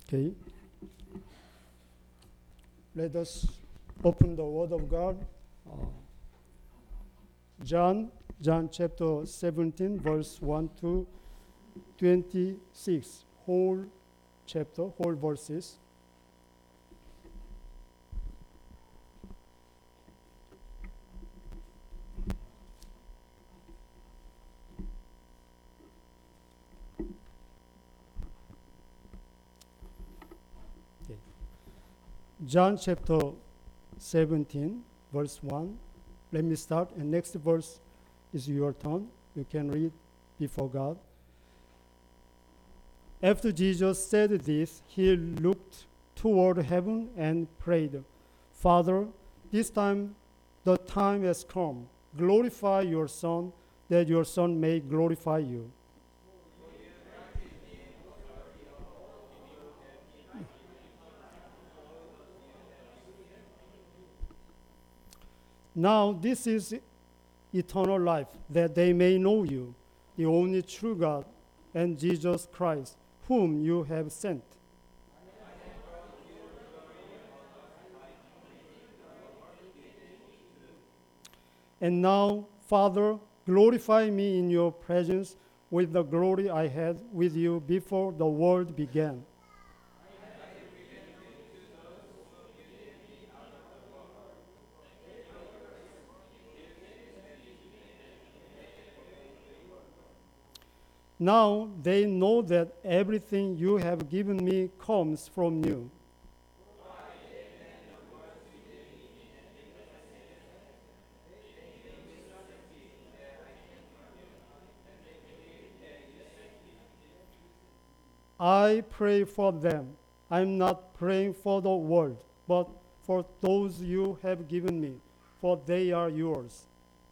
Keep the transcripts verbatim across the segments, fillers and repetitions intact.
Okay. Let us open the Word of God. Uh, John, John chapter seventeen, verse one to twenty-six. Whole chapter, whole verses. Okay. John chapter seventeen, verse one. Let me start, and next verse is your turn. You can read before God. After Jesus said this, he looked toward heaven and prayed, Father, this time the time has come. Glorify your Son, that your Son may glorify you. Now this is eternal life, that they may know you, the only true God, and Jesus Christ, whom you have sent. And now, Father, glorify me in your presence with the glory I had with you before the world began. Now they know that everything you have given me comes from you. I pray for them. I'm not praying for the world, but for those you have given me, for they are yours.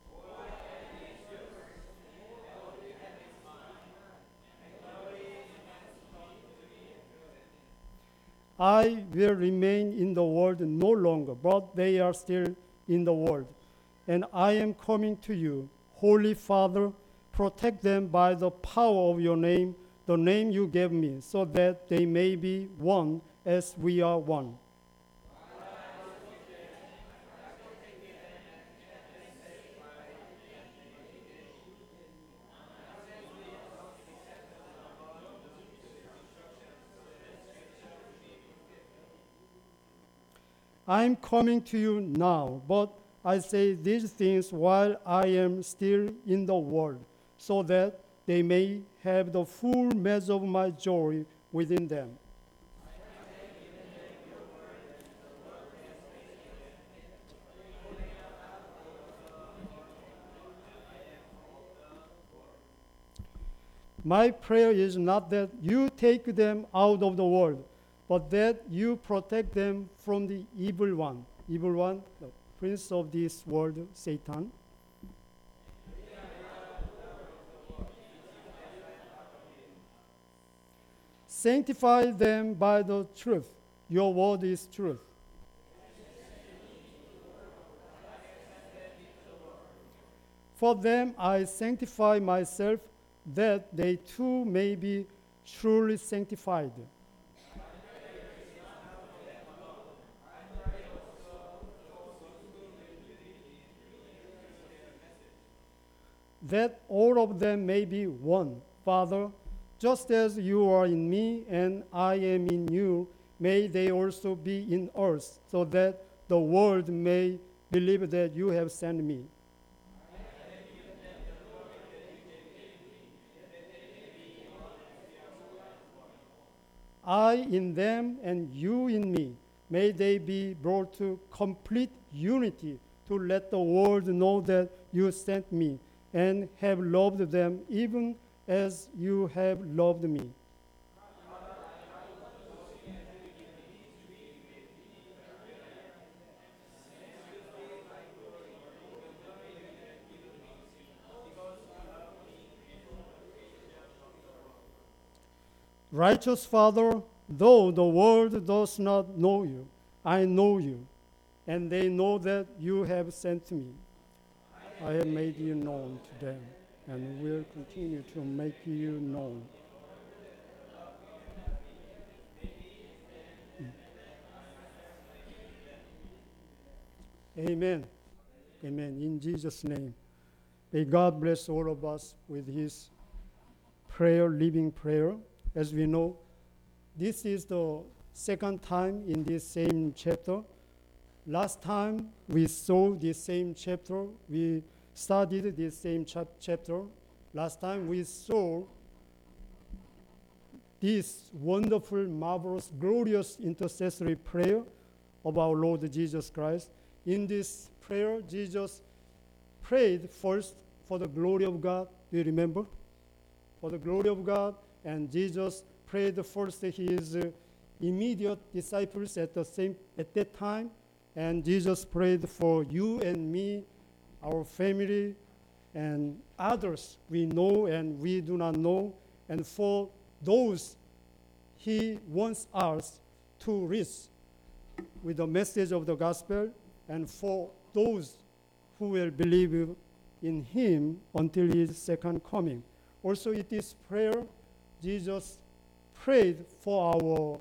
I will remain in the world no longer, but they are still in the world. And I am coming to you. Holy Father, protect them by the power of your name, the name you gave me, so that they may be one as we are one. I am coming to you now, but I say these things while I am still in the world, so that they may have the full measure of my joy within them. My prayer is not that you take them out of the world, but that you protect them from the evil one. Evil one, the prince of this world, Satan. Sanctify them by the truth. Your word is truth. For them I sanctify myself, that they too may be truly sanctified. That all of them may be one. Father, just as you are in me and I am in you, may they also be in us, so that the world may believe that you have sent me. I in them and you in me, may they be brought to complete unity, to let the world know that you sent me and have loved them even as you have loved me. Righteous Father, though the world does not know you, I know you, and they know that you have sent me. I have made you known to them, and will continue to make you known. Amen. Amen. In Jesus' name. May God bless all of us with his prayer, living prayer. As we know, this is the second time in this same chapter. Last time we saw this same chapter, we studied this same chap- chapter. Last time we saw this wonderful, marvelous, glorious intercessory prayer of our Lord Jesus Christ. In this prayer, Jesus prayed first for the glory of God. Do you remember? For the glory of God. And Jesus prayed first his uh, immediate disciples at the same at that time. And Jesus prayed for you and me, our family, and others we know and we do not know, and for those he wants us to reach with the message of the gospel, and for those who will believe in him until his second coming. Also, it is prayer Jesus prayed for our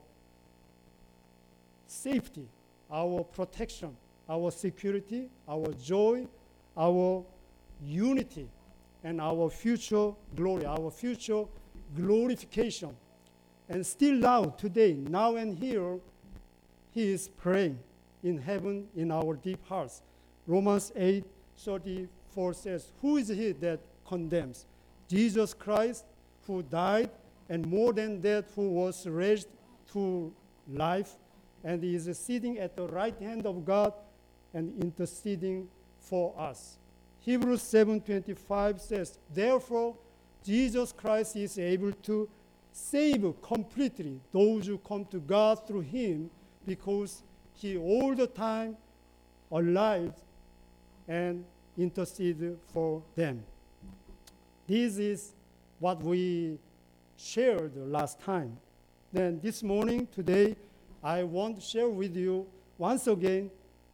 safety, our protection, our security, our joy, our unity, and our future glory, our future glorification. And still now, today, now and here, he is praying in heaven in our deep hearts. Romans eight thirty-four says, who is he that condemns? Jesus Christ, who died, and more than that, who was raised to life, and is sitting at the right hand of God and interceding for us. Hebrews seven twenty-five says, therefore, Jesus Christ is able to save completely those who come to God through him, because he all the time alive and intercede for them. This is what we shared last time. Then this morning, today, I want to share with you once again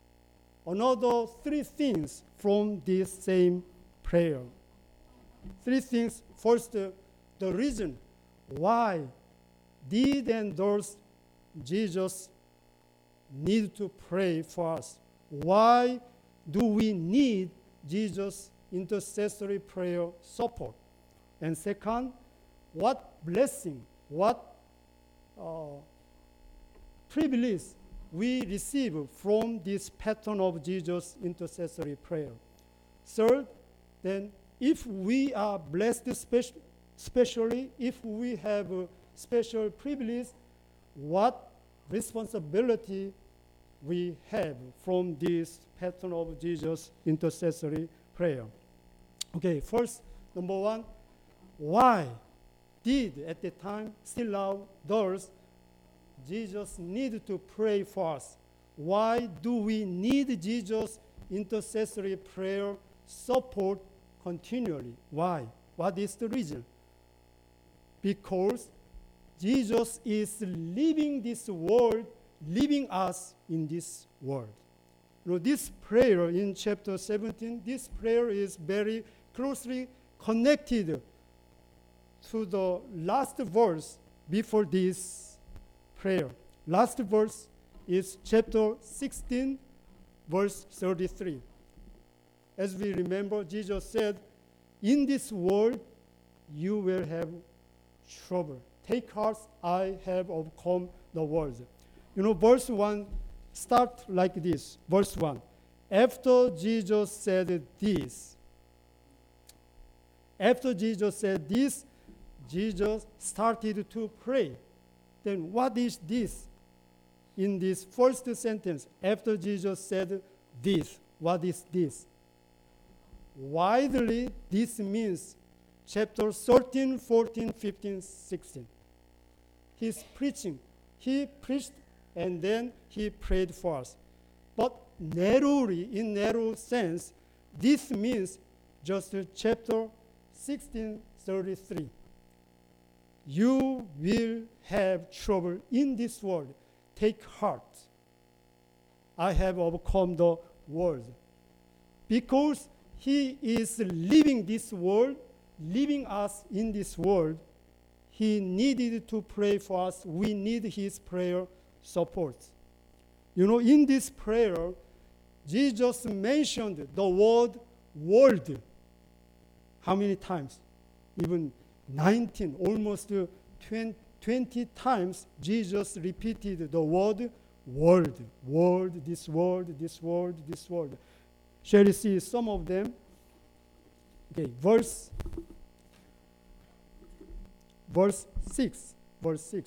another three things from this same prayer. Three things. First, uh, the reason why did and does Jesus need to pray for us? Why do we need Jesus' intercessory prayer support? And second, what blessing, what uh, privilege we receive from this pattern of Jesus' intercessory prayer. Third, then, if we are blessed, speci- especially if we have a special privilege, what responsibility we have from this pattern of Jesus' intercessory prayer. Okay, first, number one, why did at the time, still now, does Jesus need to pray for us? Why do we need Jesus' intercessory prayer support continually? Why? What is the reason? Because Jesus is leaving this world, leaving us in this world. You know, this prayer in chapter seventeen, this prayer is very closely connected to the last verse before this prayer. Last verse is chapter sixteen, verse thirty-three. As we remember, Jesus said, in this world you will have trouble. Take heart, I have overcome the world. You know, verse one starts like this. Verse one. After Jesus said this, after Jesus said this, Jesus started to pray. Then what is this? In this first sentence, after Jesus said this, what is this? Widely, this means chapter thirteen, fourteen, fifteen, sixteen. He's preaching. He preached and then he prayed for us. But narrowly, in narrow sense, this means just chapter sixteen, thirty-three. You will have trouble in this world. Take heart. I have overcome the world. Because he is leaving this world, leaving us in this world, he needed to pray for us. We need his prayer support. You know, in this prayer, Jesus mentioned the word world. How many times? Even nineteen, almost twenty times, Jesus repeated the word world. World, this world, this world, this world. Shall we see some of them? Okay, verse, verse six. Verse six.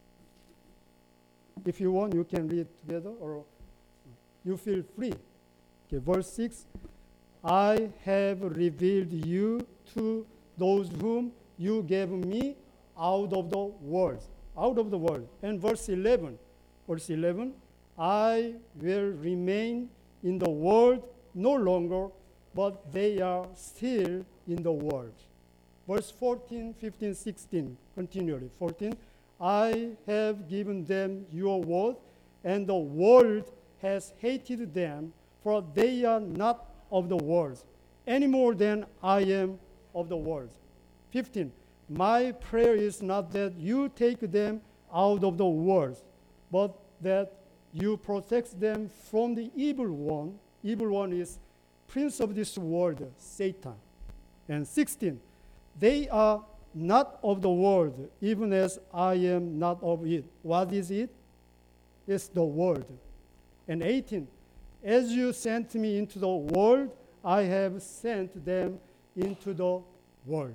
If you want, you can read together, or you feel free. Okay, verse six. I have revealed you to those whom you gave me out of the world. Out of the world. And verse eleven. Verse eleven. I will remain in the world no longer, but they are still in the world. Verse fourteen, fifteen, sixteen. Continually. fourteen. I have given them your word, and the world has hated them, for they are not of the world, any more than I am of the world. fifteen. My prayer is not that you take them out of the world, but that you protect them from the evil one. Evil one is prince of this world, Satan. And sixteen. They are not of the world, even as I am not of it. What is it? It's the world. And eighteen. As you sent me into the world, I have sent them into the world.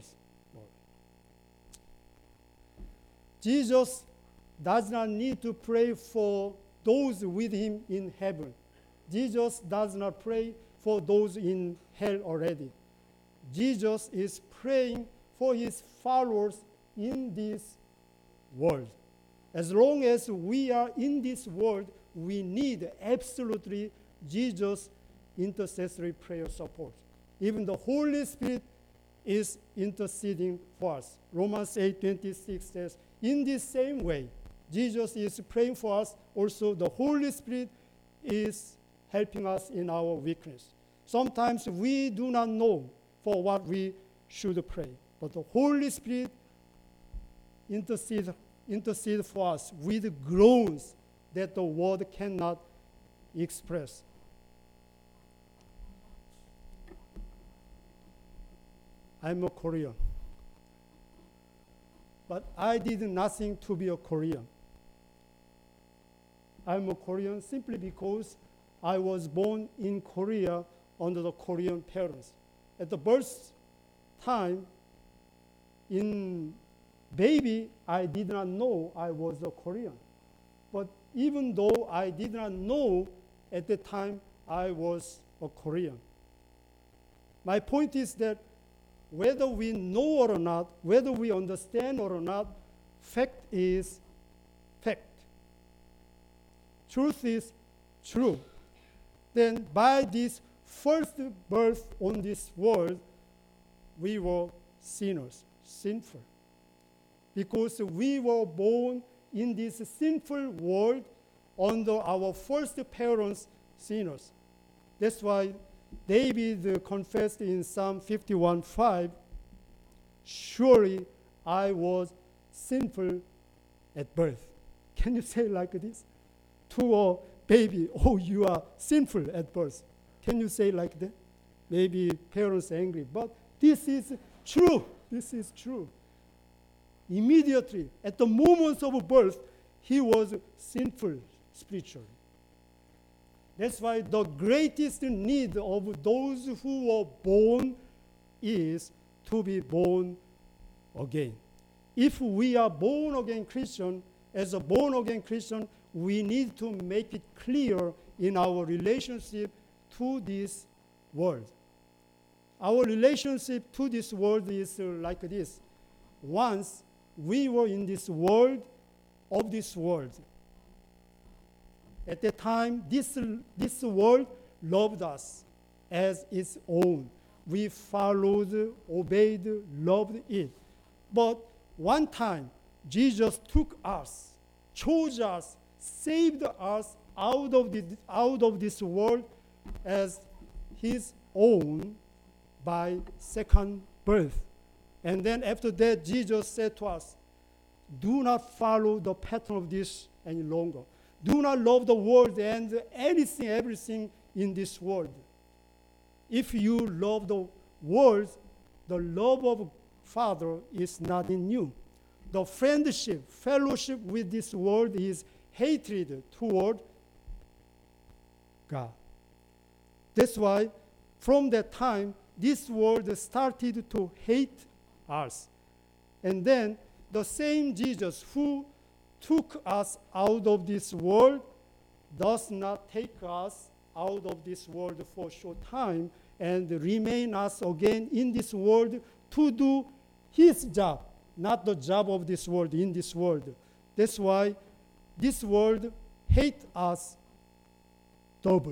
Jesus does not need to pray for those with him in heaven. Jesus does not pray for those in hell already. Jesus is praying for his followers in this world. As long as we are in this world, we need absolutely Jesus' intercessory prayer support. Even the Holy Spirit is interceding for us. Romans eight twenty-six says, in this same way, Jesus is praying for us. Also, the Holy Spirit is helping us in our weakness. Sometimes we do not know for what we should pray, but the Holy Spirit intercedes intercede for us with groans that the word cannot express. I'm a Korean, but I did nothing to be a Korean. I'm a Korean simply because I was born in Korea under the Korean parents. At the birth time, in baby, I did not know I was a Korean. But even though I did not know at the time I was a Korean. My point is that whether we know or not, whether we understand or not, fact is fact. Truth is true. Then by this first birth on this world, we were sinners, sinful. Because we were born in this sinful world under our first parents, sinners. That's why David confessed in Psalm fifty-one five, surely I was sinful at birth. Can you say like this? To a baby, oh, you are sinful at birth. Can you say like that? Maybe parents are angry, but this is true. This is true. Immediately, at the moment of birth, he was sinful spiritually. That's why the greatest need of those who were born is to be born again. If we are born again Christian, as a born again Christian, we need to make it clear in our relationship to this world. Our relationship to this world is uh, like this. Once we were in this world of this world. At that time, this, this world loved us as its own. We followed, obeyed, loved it. But one time, Jesus took us, chose us, saved us out of, the, out of this world as his own by second birth. And then after that, Jesus said to us, do not follow the pattern of this any longer. Do not love the world and anything, everything in this world. If you love the world, the love of Father is not in you. The friendship, fellowship with this world is hatred toward God. That's why from that time, this world started to hate us. And then the same Jesus who took us out of this world does not take us out of this world for a short time and remain us again in this world to do his job, not the job of this world in this world. That's why this world hates us double.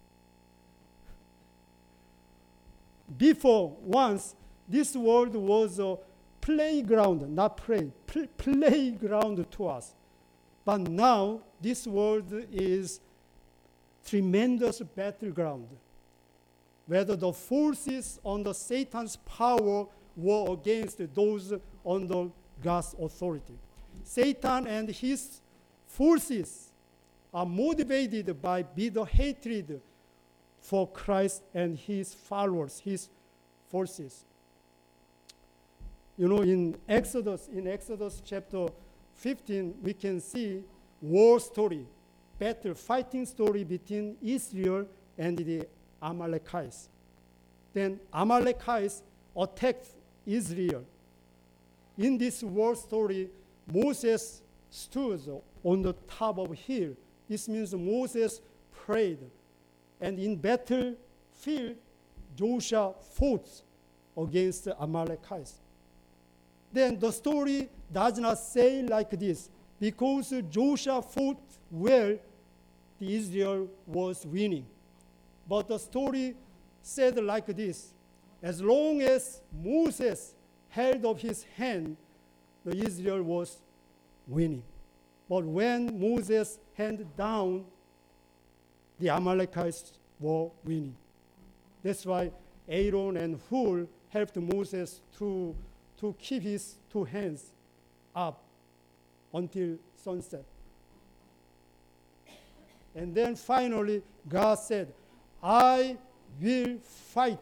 Before, once, this world was a playground, not play, pl- playground to us. But now, this world is tremendous battleground. Whether the forces under Satan's power were against those under God's authority. Satan and his forces are motivated by bitter hatred for Christ and his followers, his forces. You know, in Exodus, in Exodus chapter fifteen, we can see war story, battle, fighting story between Israel and the Amalekites. Then Amalekites attacked Israel. In this war story, Moses stood on the top of a hill. This means Moses prayed. And in battlefield, Joshua fought against the Amalekites. Then the story does not say like this. Because Joshua fought well, the Israel was winning. But the story said like this. As long as Moses held up his hand, the Israel was winning. But when Moses handed down, the Amalekites were winning. That's why Aaron and Hur helped Moses to, to keep his two hands up until sunset. And then finally, God said, I will fight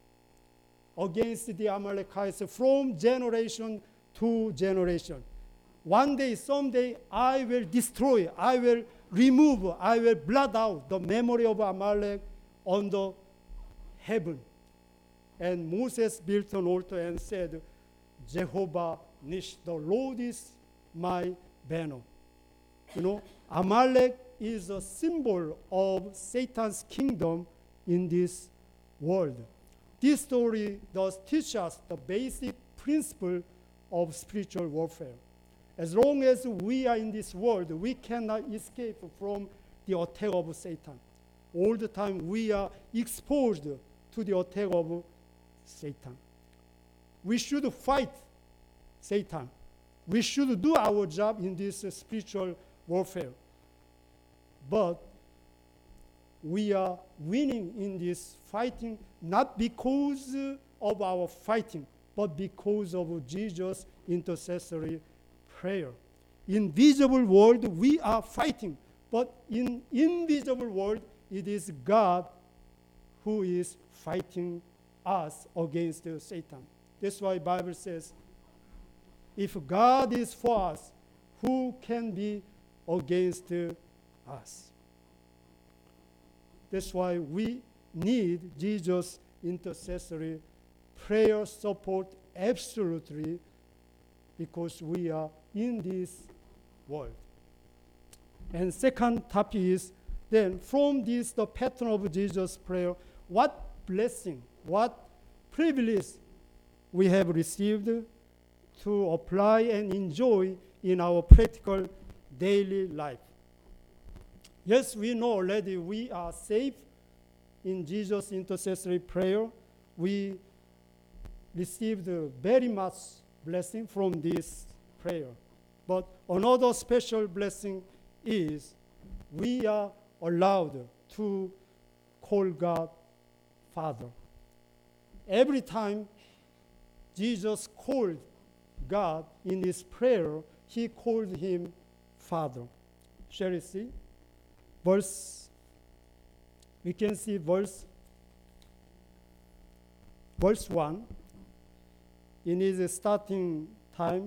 against the Amalekites from generation to generation. One day, someday, I will destroy, I will remove, I will blot out the memory of Amalek on the heaven. And Moses built an altar and said, Jehovah Nish, the Lord is my banner. You know, Amalek is a symbol of Satan's kingdom in this world. This story does teach us the basic principle of spiritual warfare. As long as we are in this world, we cannot escape from the attack of Satan. All the time we are exposed to the attack of Satan. We should fight Satan. We should do our job in this uh, spiritual warfare. But we are winning in this fighting not because uh, of our fighting, but because of Jesus' intercessory prayer. In visible world, we are fighting, but in invisible world, it is God who is fighting us against uh, Satan. That's why the Bible says, if God is for us, who can be against uh, us? That's why we need Jesus' intercessory prayer support absolutely, because we are in this world. And second topic is, then from this, the pattern of Jesus' prayer, what blessing, what privilege we have received to apply and enjoy in our practical daily life. Yes, we know already we are safe in Jesus' intercessory prayer. We received very much blessing from this prayer. But another special blessing is we are allowed to call God Father. Every time Jesus called God in his prayer, he called him Father. Shall we see? Verse we can see verse, verse one. In his starting time,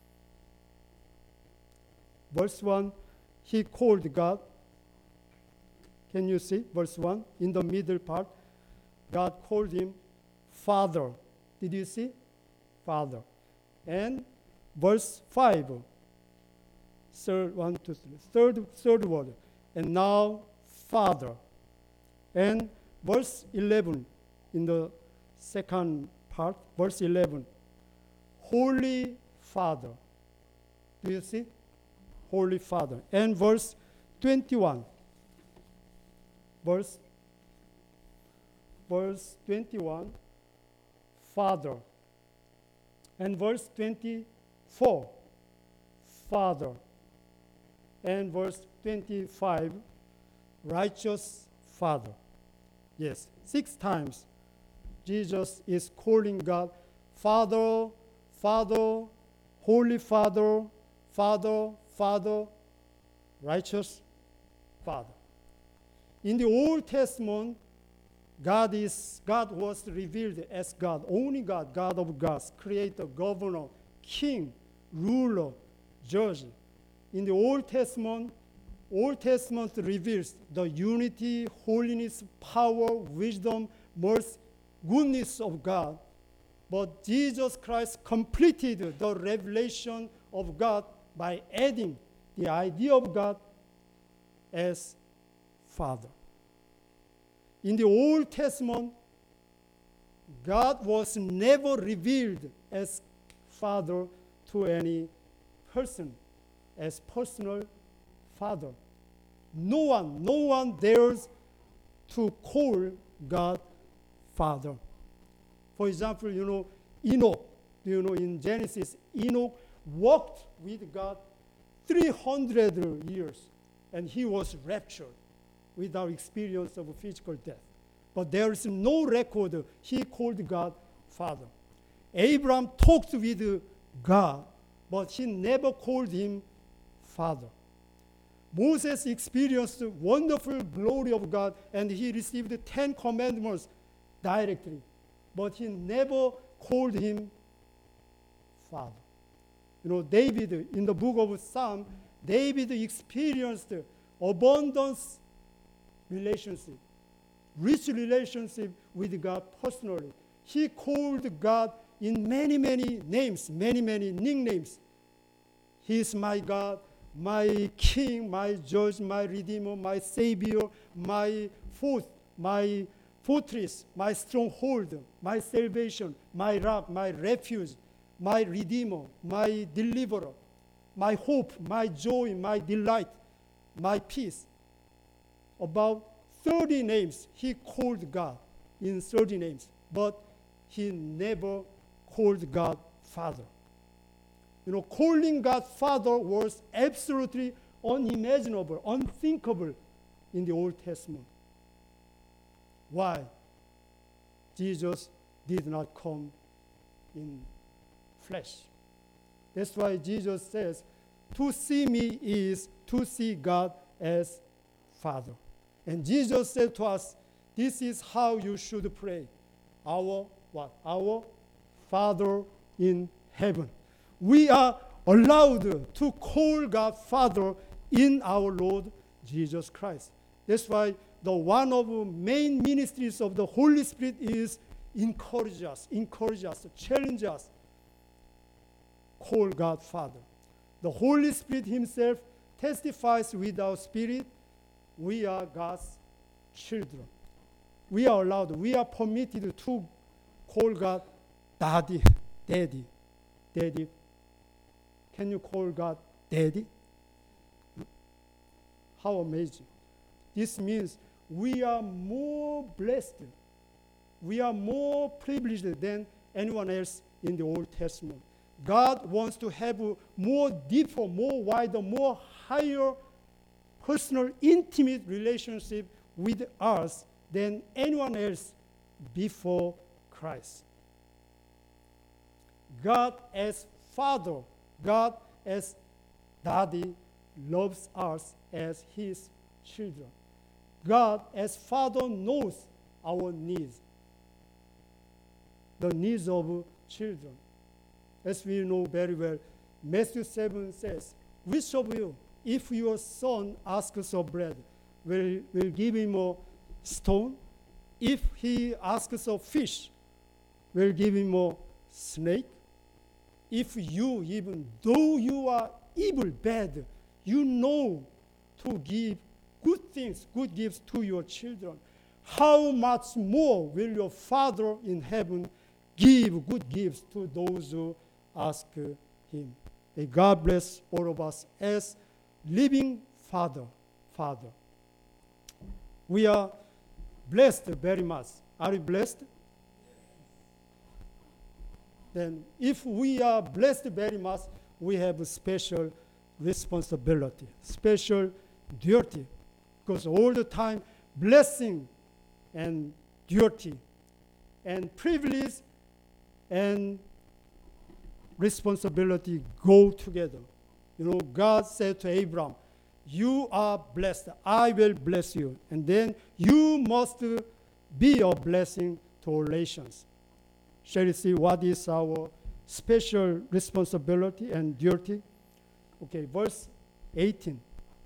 verse one, he called God. Can you see verse one? In the middle part, God called him Father. Did you see? Father. And verse five, third, one, two, three, third, third word. And now, Father. And verse eleven, in the second part, verse eleven, Holy Father. Do you see? Holy Father. And verse twenty-one, verse, verse twenty-one, Father. And verse twenty-four, Father. And verse twenty-five, righteous Father. Yes, six times Jesus is calling God Father, Father, Holy Father, Father, Father, righteous Father. In the Old Testament, God is God was revealed as God, only God, God of gods, creator, governor, king, ruler, judge. In the Old Testament, Old Testament reveals the unity, holiness, power, wisdom, mercy, goodness of God. But Jesus Christ completed the revelation of God by adding the idea of God as Father. In the Old Testament, God was never revealed as Father to any person, as personal Father. No one, no one dares to call God Father. For example, you know, Enoch, you know, in Genesis, Enoch walked with God three hundred years, and he was raptured without experience of physical death. But there is no record he called God Father. Abraham talked with God, but he never called him Father. Moses experienced the wonderful glory of God, and he received the Ten Commandments directly, but he never called him Father. You know, David, in the book of Psalm, David experienced abundance relationship, rich relationship with God personally. He called God in many, many names, many, many nicknames. He is my God, my King, my Judge, my Redeemer, my Savior, my fourth, my fortress, my stronghold, my salvation, my rock, my refuge, my Redeemer, my Deliverer, my hope, my joy, my delight, my peace. About thirty names he called God in thirty names, but he never called God Father. You know, calling God Father was absolutely unimaginable, unthinkable in the Old Testament. Why? Jesus did not come in flesh. That's why Jesus says, to see me is to see God as Father. And Jesus said to us, this is how you should pray. Our what? Our Father in heaven. We are allowed to call God Father in our Lord Jesus Christ. That's why the one of the main ministries of the Holy Spirit is encourage us, encourage us, challenge us, call God Father. The Holy Spirit himself testifies with our spirit, we are God's children. We are allowed, we are permitted to call God Daddy, Daddy, Daddy. Can you call God Daddy? How amazing. This means we are more blessed, we are more privileged than anyone else in the Old Testament. God wants to have a more deeper, more wider, more higher personal, intimate relationship with us than anyone else before Christ. God as Father, God as Daddy loves us as his children. God, as Father, knows our needs, the needs of children. As we know very well, Matthew seven says, which of you, if your son asks for bread, will, will give him a stone? If he asks for fish, will give him a snake? If you, even though you are evil, bad, you know to give good things, good gifts to your children, how much more will your Father in heaven give good gifts to those who ask him? May God bless all of us as living Father, Father. We are blessed very much. Are you blessed? Then if we are blessed very much, we have a special responsibility, special duty, because all the time blessing and duty and privilege and responsibility go together. You know, God said to Abraham, you are blessed, I will bless you. And then you must be a blessing to all nations. Shall we see what is our special responsibility and duty? Okay, verse eighteen.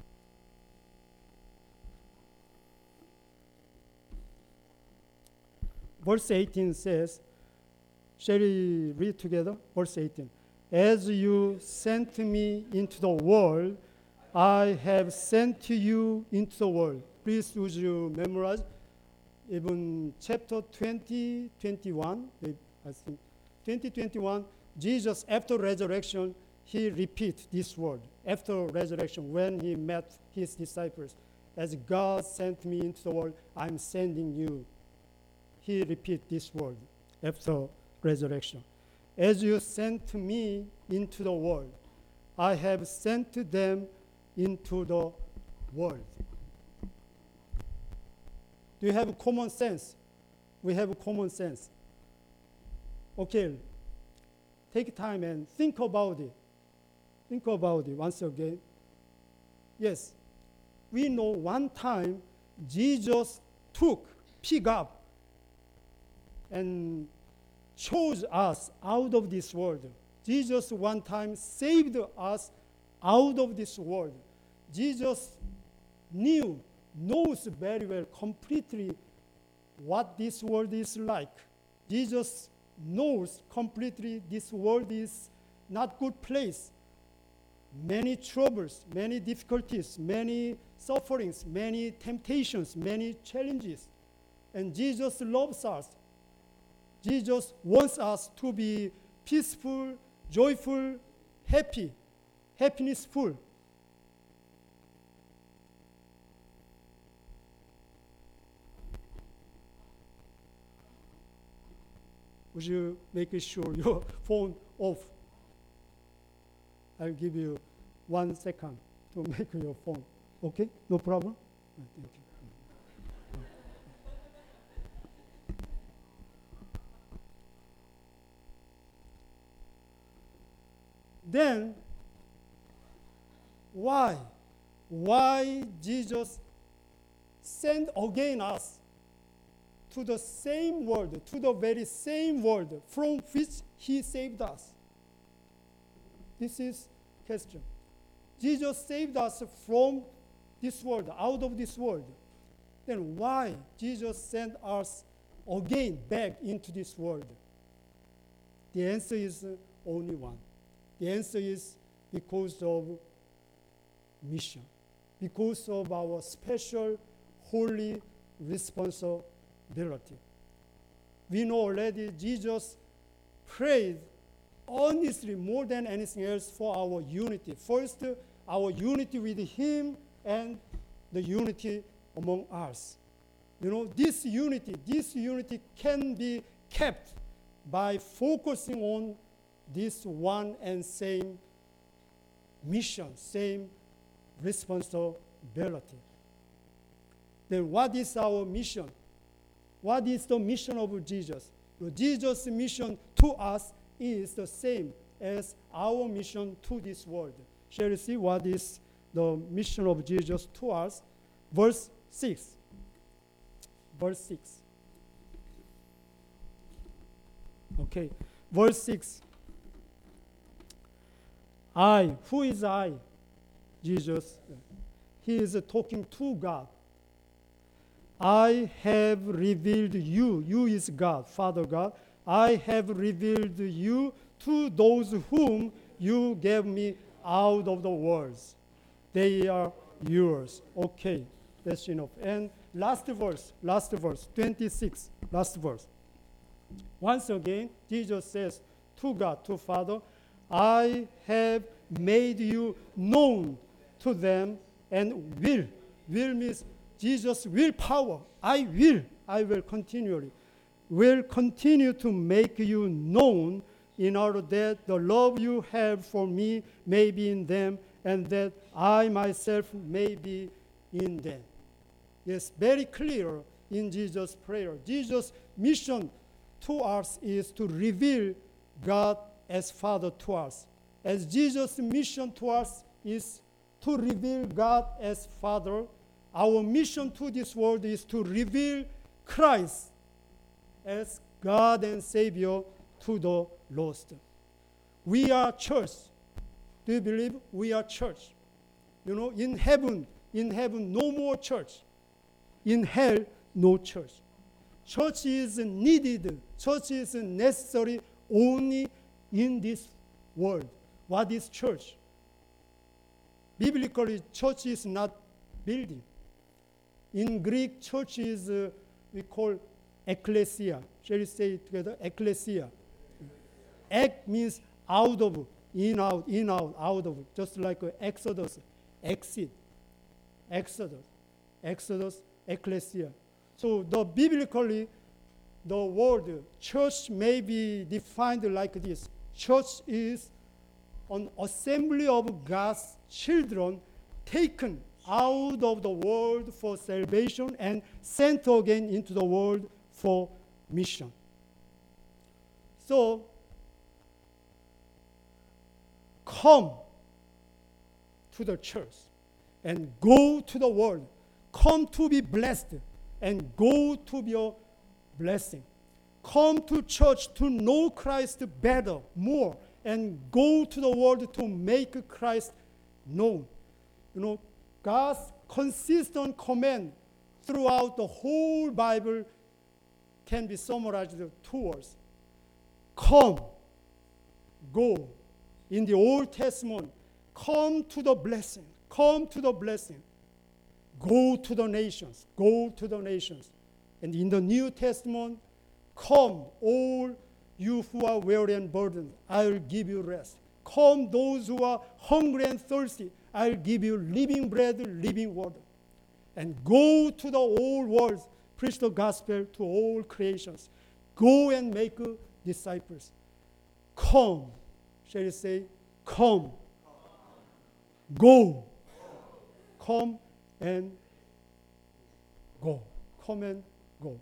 Verse eighteen says, shall we read together? Verse eighteen. As you sent me into the world, I have sent to you into the world. Please would you memorize even chapter twenty, twenty-one, I think, twenty, twenty-one, Jesus, after resurrection, he repeats this word. After resurrection, when he met his disciples, as God sent me into the world, I'm sending you. He repeats this word after resurrection. As you sent me into the world, I have sent them into the world. Do you have common sense? We have common sense. Okay, take time and think about it. Think about it once again. Yes, we know one time Jesus took, picked up, and chose us out of this world. Jesus one time saved us out of this world. Jesus knew, knows very well, completely what this world is like. Jesus knows completely this world is not good place. Many troubles, many difficulties, many sufferings, many temptations, many challenges. And Jesus loves us. Jesus wants us to be peaceful, joyful, happy, happinessful. Would you make sure your phone off? I'll give you one second to make your phone. Okay? No problem? Thank you. Then, why? Why Jesus sent again us to the same world, to the very same world from which he saved us? This is question. Jesus saved us from this world, out of this world. Then why Jesus sent us again back into this world? The answer is only one. The answer is because of mission, because of our special holy responsibility. We know already Jesus prayed honestly more than anything else for our unity. First, our unity with him and the unity among us. You know, this unity, this unity can be kept by focusing on this one and same mission, same responsibility. Then what is our mission? What is the mission of Jesus? Well, Jesus' mission to us is the same as our mission to this world. Shall we see what is the mission of Jesus to us? Verse six. verse six. Okay, verse six. I, who is I? Jesus. He is talking to God. I have revealed you. You is God, Father God. I have revealed you to those whom you gave me out of the world. They are yours. Okay, that's enough. And last verse, last verse, twenty-six, last verse. Once again, Jesus says to God, to Father, I have made you known to them and will. Will means Jesus' willpower. I will. I will continually. Will continue to make you known in order that the love you have for me may be in them and that I myself may be in them. Yes, very clear in Jesus' prayer. Jesus' mission to us is to reveal God as Father to us. As Jesus' mission to us is to reveal God as Father, our mission to this world is to reveal Christ as God and Savior to the lost. We are church. Do you believe we are church? You know, in heaven, in heaven, no more church. In hell, no church. Church is needed. Church is necessary only in this world. What is church? Biblically, church is not building. In Greek, church is, uh, we call ecclesia. Shall we say it together? Ecclesia. Ek means out of, in, out, in, out, out of. Just like uh, Exodus, exit. Exodus, Exodus, ecclesia. So the biblically, the word church may be defined like this. Church is an assembly of God's children taken out of the world for salvation and sent again into the world for mission. So, come to the church and go to the world. Come to be blessed and go to be a blessing. Come to church to know Christ better, more, and go to the world to make Christ known. You know, God's consistent command throughout the whole Bible can be summarized in two words. Come, go. In the Old Testament, come to the blessing. Come to the blessing. Go to the nations. Go to the nations. And in the New Testament, come, all you who are weary and burdened, I will give you rest. Come, those who are hungry and thirsty, I will give you living bread, living water. And go to the whole world, preach the gospel to all creations. Go and make disciples. Come, shall we say, come. Go. Come and go. Come and go.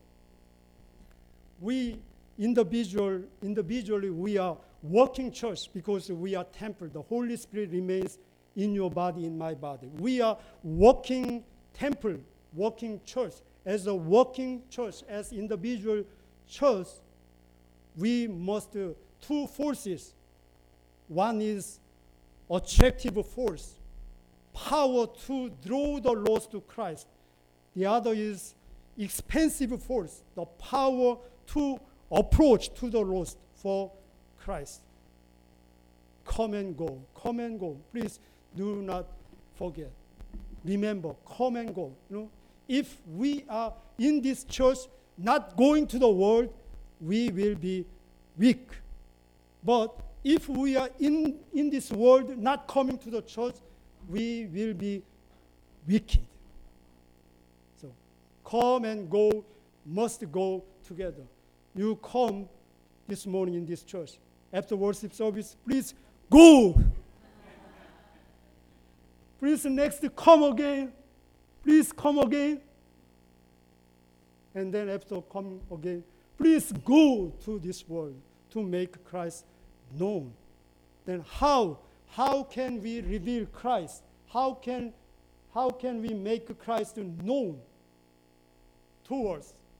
We individual, individually, we are working church because we are temple. The Holy Spirit remains in your body, in my body. We are working temple, working church. As a working church, as individual church, we must uh, two forces. One is attractive force, power to draw the lost to Christ. The other is expensive force, the power to approach to the lost for Christ. Come and go, come and go. Please do not forget. Remember, come and go. You know, if we are in this church not going to the world, we will be weak. But if we are in, in this world not coming to the church, we will be wicked. So come and go must go together. You come this morning in this church. After worship service, please go. Please next come again. Please come again. And then after come again, please go to this world to make Christ known. Then how? How can we reveal Christ? How can, how can we make Christ known? Two words.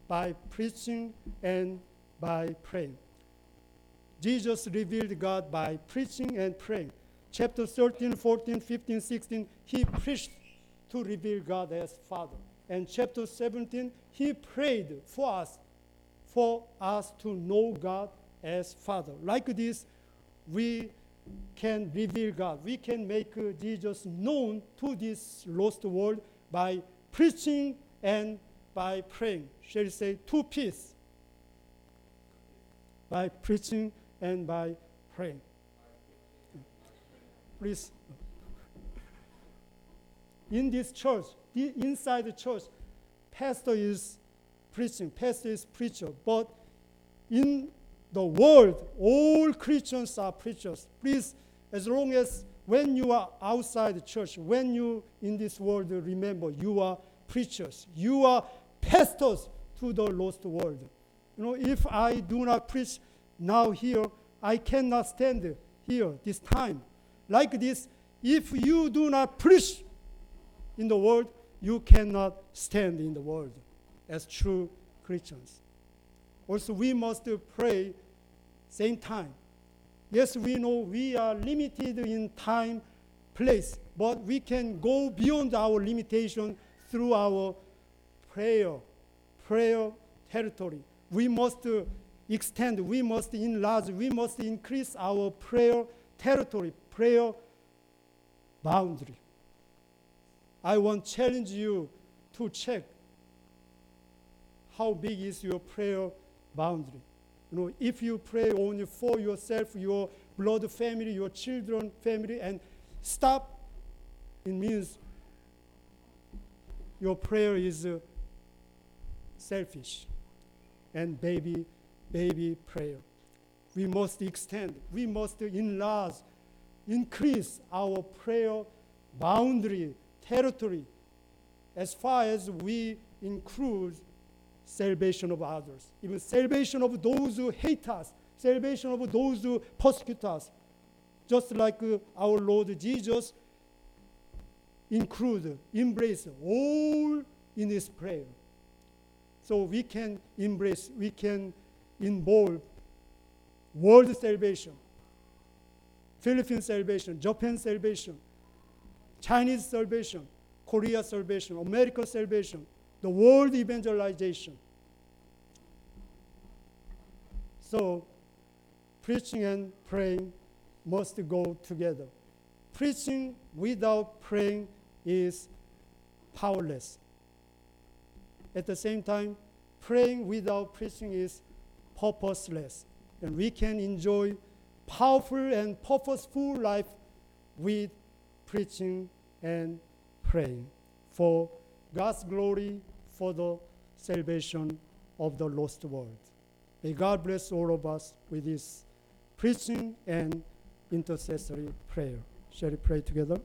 by preaching and by praying. Jesus revealed God by preaching and praying. Chapter thirteen, fourteen, fifteen, sixteen, he preached to reveal God as Father. And chapter seventeen, he prayed for us, for us to know God as Father. Like this, we can reveal God. We can make uh, Jesus known to this lost world by preaching and by praying. Shall we say two P's? By preaching and by praying. Please. In this church, the, inside the church, pastor is preaching, pastor is preacher, but in the world, all Christians are preachers. Please, as long as when you are outside the church, when you in this world, remember you are preachers. You are pastors to the lost world. You know, if I do not preach now here, I cannot stand here this time. Like this, if you do not preach in the world, you cannot stand in the world as true Christians. Also, we must pray same time. Yes, we know we are limited in time, place, but we can go beyond our limitation through our prayer, prayer territory. We must uh, extend, we must enlarge, we must increase our prayer territory, prayer boundary. I want to challenge you to check how big is your prayer boundary. You know, if you pray only for yourself, your blood family, your children, family, and stop, it means your prayer is uh, selfish and baby, baby prayer. We must extend, we must enlarge, increase our prayer boundary, territory, as far as we include salvation of others, even salvation of those who hate us, salvation of those who persecute us. Just like uh, our Lord Jesus include, embrace all in his prayer. So we can embrace, we can involve world salvation, Philippine salvation, Japan salvation, Chinese salvation, Korea salvation, America salvation, the world evangelization. So preaching and praying must go together. Preaching without praying is powerless. At the same time, praying without preaching is purposeless. And we can enjoy powerful and purposeful life with preaching and praying for God's glory, for the salvation of the lost world. May God bless all of us with His preaching and intercessory prayer. Shall we pray together?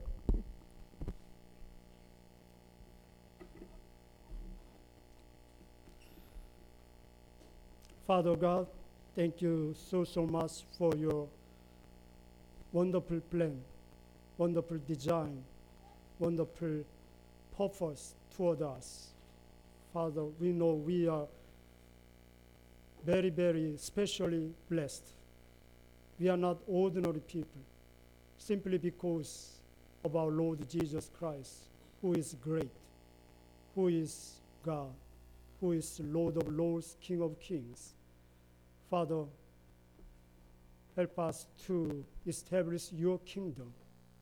Father God, thank you so, so much for your wonderful plan, wonderful design, wonderful purpose toward us. Father, we know we are very, very specially blessed. We are not ordinary people, simply because of our Lord Jesus Christ, who is great, who is God, who is Lord of Lords, King of Kings. Father, help us to establish your kingdom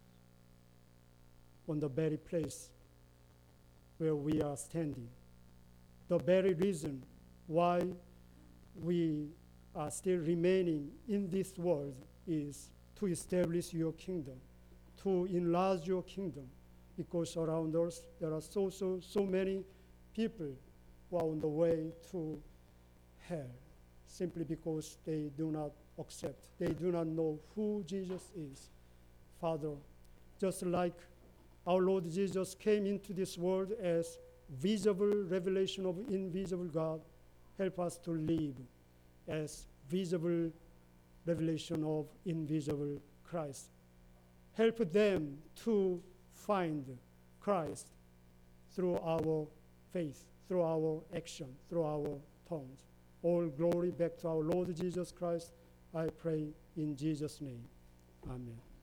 on the very place where we are standing. The very reason why we are still remaining in this world is to establish your kingdom, to enlarge your kingdom, because around us there are so, so, so many people who are on the way to hell, simply because they do not accept, they do not know who Jesus is. Father, just like our Lord Jesus came into this world as visible revelation of invisible God, help us to live as visible revelation of invisible Christ. Help them to find Christ through our faith, through our action, through our tongues. All glory back to our Lord Jesus Christ. I pray in Jesus' name. Amen.